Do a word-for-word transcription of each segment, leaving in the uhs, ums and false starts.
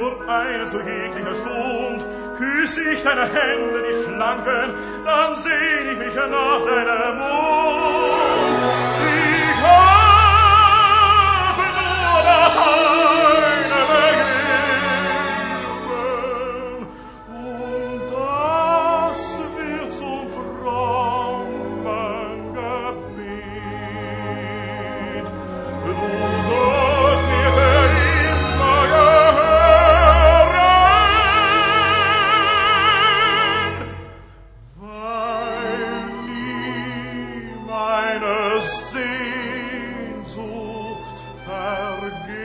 nur eine zu jeglicher Stund. Küss ich deine Hände, die schlanken, dann sehn ich mich nach deinem Mund. Ich habe nur das eine begeben, und das wird zum frommen Gebet. Du sollst mir für immer gehören, weil nie meine Sehnsucht vergeht.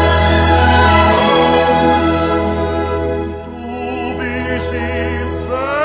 Du bist die Welt,